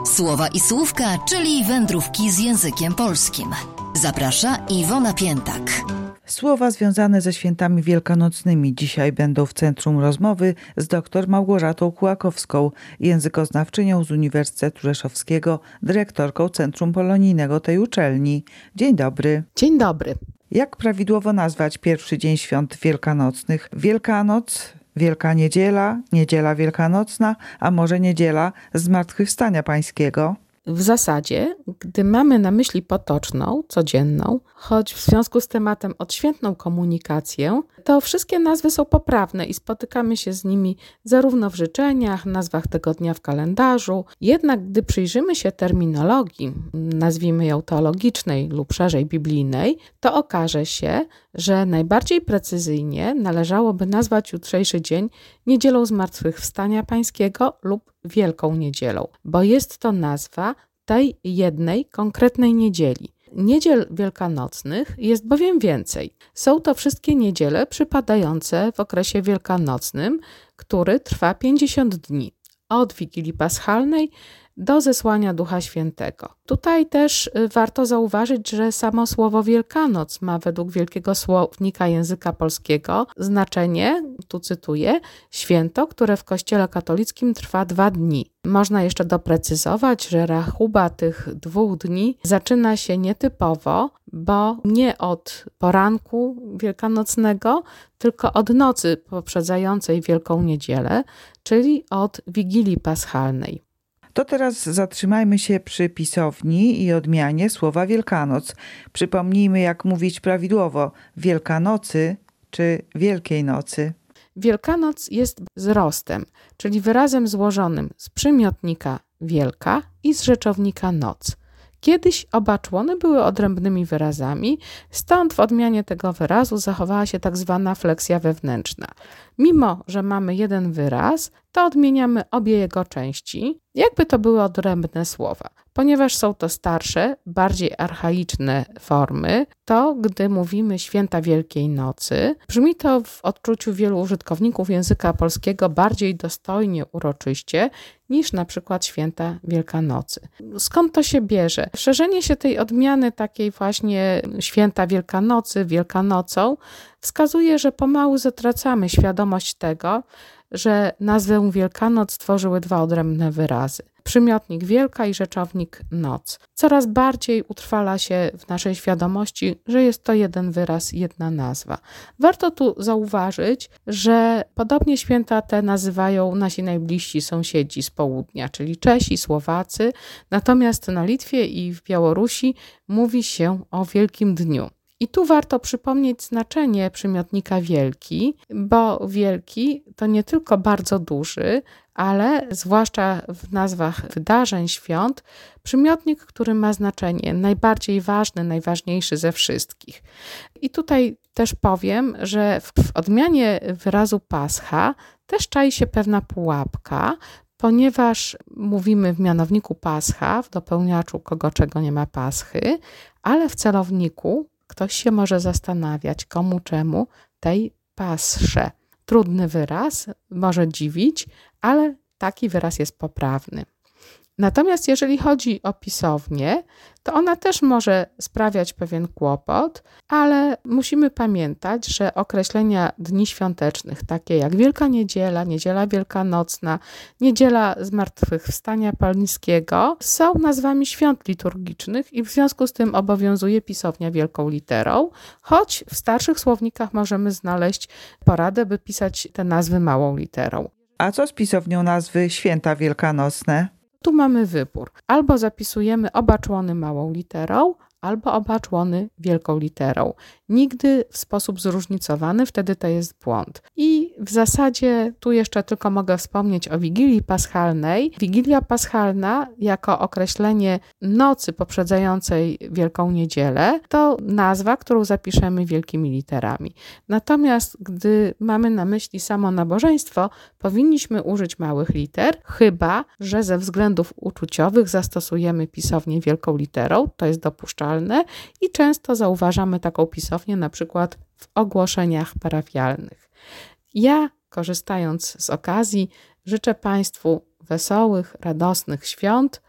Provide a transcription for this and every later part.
Słowa i słówka, czyli wędrówki z językiem polskim. Zaprasza Iwona Piętak. Słowa związane ze świętami wielkanocnymi dzisiaj będą w centrum rozmowy z dr Małgorzatą Kułakowską, językoznawczynią z Uniwersytetu Rzeszowskiego, dyrektorką Centrum Polonijnego tej uczelni. Dzień dobry. Dzień dobry. Jak prawidłowo nazwać pierwszy dzień świąt wielkanocnych? Wielkanoc, Wielka Niedziela, Niedziela Wielkanocna, a może Niedziela Zmartwychwstania Pańskiego? W zasadzie, gdy mamy na myśli potoczną, codzienną, choć w związku z tematem odświętną komunikację, to wszystkie nazwy są poprawne i spotykamy się z nimi zarówno w życzeniach, nazwach tego dnia w kalendarzu. Jednak gdy przyjrzymy się terminologii, nazwijmy ją teologicznej lub szerzej biblijnej, to okaże się, że najbardziej precyzyjnie należałoby nazwać jutrzejszy dzień Niedzielą Zmartwychwstania Pańskiego lub Wielką Niedzielą, bo jest to nazwa tej jednej konkretnej niedzieli. Niedziel wielkanocnych jest bowiem więcej. Są to wszystkie niedziele przypadające w okresie wielkanocnym, który trwa 50 dni, od Wigilii Paschalnej do zesłania Ducha Świętego. Tutaj też warto zauważyć, że samo słowo Wielkanoc ma według Wielkiego Słownika Języka Polskiego znaczenie, tu cytuję, święto, które w Kościele katolickim trwa 2 dni. Można jeszcze doprecyzować, że rachuba tych 2 dni zaczyna się nietypowo, bo nie od poranku wielkanocnego, tylko od nocy poprzedzającej Wielką Niedzielę, czyli od Wigilii Paschalnej. To teraz zatrzymajmy się przy pisowni i odmianie słowa Wielkanoc. Przypomnijmy, jak mówić prawidłowo: Wielkanocy czy Wielkiej Nocy. Wielkanoc jest wzrostem, czyli wyrazem złożonym z przymiotnika wielka i z rzeczownika noc. Kiedyś oba człony były odrębnymi wyrazami, stąd w odmianie tego wyrazu zachowała się tak zwana fleksja wewnętrzna. Mimo że mamy jeden wyraz, to odmieniamy obie jego części, jakby to były odrębne słowa. Ponieważ są to starsze, bardziej archaiczne formy, to gdy mówimy święta Wielkiej Nocy, brzmi to w odczuciu wielu użytkowników języka polskiego bardziej dostojnie, uroczyście niż na przykład święta Wielkanocy. Skąd to się bierze? Szerzenie się tej odmiany takiej właśnie święta Wielkanocy, Wielkanocą wskazuje, że pomału zatracamy świadomość tego, że nazwę Wielkanoc tworzyły 2 odrębne wyrazy. Przymiotnik wielka i rzeczownik noc. Coraz bardziej utrwala się w naszej świadomości, że jest to jeden wyraz, jedna nazwa. Warto tu zauważyć, że podobnie święta te nazywają nasi najbliżsi sąsiedzi z południa, czyli Czesi, Słowacy, natomiast na Litwie i w Białorusi mówi się o Wielkim Dniu. I tu warto przypomnieć znaczenie przymiotnika wielki, bo wielki to nie tylko bardzo duży, ale zwłaszcza w nazwach wydarzeń, świąt, przymiotnik, który ma znaczenie najbardziej ważny, najważniejszy ze wszystkich. I tutaj też powiem, że w odmianie wyrazu Pascha też czai się pewna pułapka, ponieważ mówimy w mianowniku Pascha, w dopełniaczu kogo czego nie ma Paschy, ale w celowniku ktoś się może zastanawiać, komu czemu tej passze. Trudny wyraz, może dziwić, ale taki wyraz jest poprawny. Natomiast jeżeli chodzi o pisownię, to ona też może sprawiać pewien kłopot, ale musimy pamiętać, że określenia dni świątecznych, takie jak Wielka Niedziela, Niedziela Wielkanocna, Niedziela Zmartwychwstania Pańskiego, są nazwami świąt liturgicznych i w związku z tym obowiązuje pisownia wielką literą, choć w starszych słownikach możemy znaleźć poradę, by pisać te nazwy małą literą. A co z pisownią nazwy Święta Wielkanocne? Tu mamy wybór. Albo zapisujemy oba człony małą literą, albo oba człony wielką literą. Nigdy w sposób zróżnicowany, wtedy to jest błąd. I w zasadzie tu jeszcze tylko mogę wspomnieć o Wigilii Paschalnej. Wigilia Paschalna jako określenie nocy poprzedzającej Wielką Niedzielę to nazwa, którą zapiszemy wielkimi literami. Natomiast gdy mamy na myśli samo nabożeństwo, powinniśmy użyć małych liter, chyba że ze względów uczuciowych zastosujemy pisownię wielką literą, to jest dopuszczalne i często zauważamy taką pisownię na przykład w ogłoszeniach parafialnych. Ja, korzystając z okazji, życzę Państwu wesołych, radosnych świąt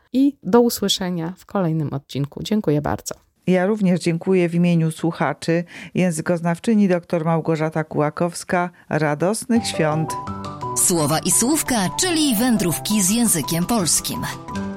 i do usłyszenia w kolejnym odcinku. Dziękuję bardzo. Ja również dziękuję w imieniu słuchaczy. Językoznawczyni dr Małgorzata Kułakowska. Radosnych świąt! Słowa i słówka, czyli wędrówki z językiem polskim.